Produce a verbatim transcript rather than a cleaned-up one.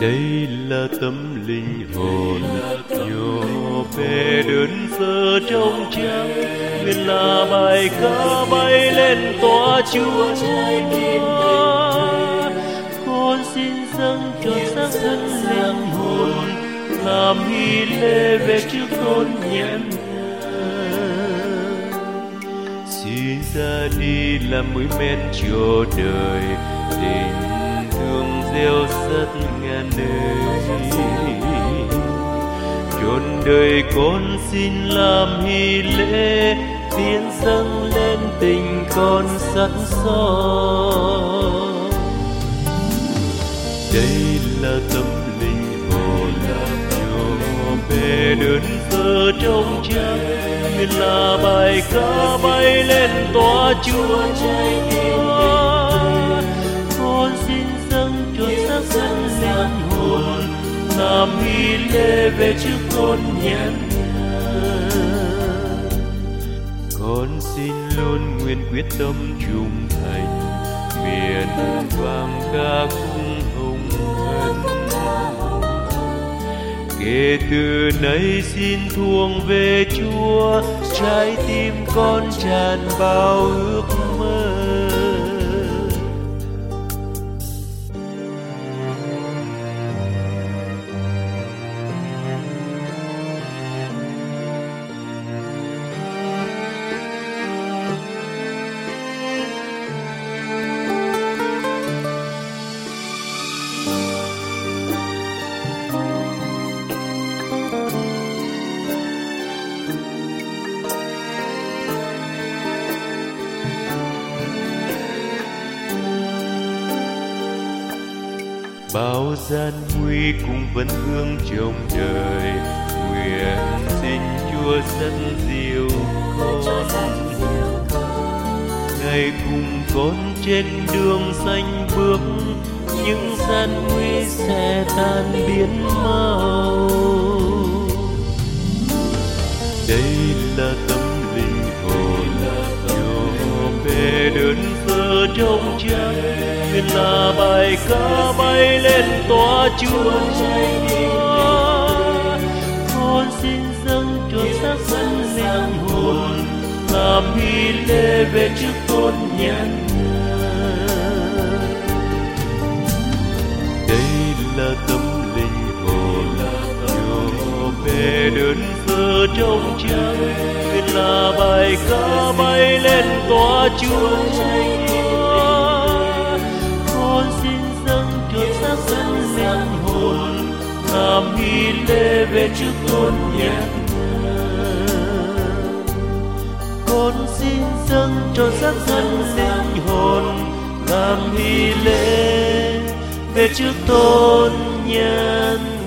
Đây là tâm linh hồn nhỏ bé đơn sơ trong trắng, nguyện là bài ca bay lên tỏa Chúa. Con xin dâng trọn xác thân linh hồn, làm hy lễ về trước con nhẫn nhờ. Xin ra đi làm mới men cho đời, tình thương gieo rắc ngàn nơi. Chọn đời con xin làm hy lễ, tiến dâng lên tình con sẵn son. Đây là tâm linh hồn nhỏ bé đơn sơ trong trắng, nguyện là bài ca bay lên tỏa Chúa. Con xin dâng trọn xác thân linh hồn, làm hy lễ về trước con nhẫn nhờ. Con xin luôn nguyện quyết tâm trung thành, miền vang ca cung hồng ân. Kể từ nay xin thuồng về Chúa, trái tim con tràn bao ước mơ. Bao gian nguy cũng vẫn hướng trong đời, nguyện xin Chúa dẫn dìu con. Ngày cùng con trên đường xanh bước, những gian nguy sẽ tan biến mau. Đây là tâm linh hồn nhỏ bé đơn sơ trong trắng, nguyện là bài ca bay lên tỏa Chúa. Con xin dâng trọn xác thân linh hồn, làm hy lễ về trước con nhẫn nhờ. Đây là tâm linh hồn nhỏ bé đơn sơ trong trắng, nguyện là bài ca bay lên tỏa Chúa. Con xin dâng trọn xác thân linh hồn, làm hy lễ về trước con nhẫn nhờ. Con xin dâng trọn xác thân linh hồn, làm hy lễ về trước tôn nhân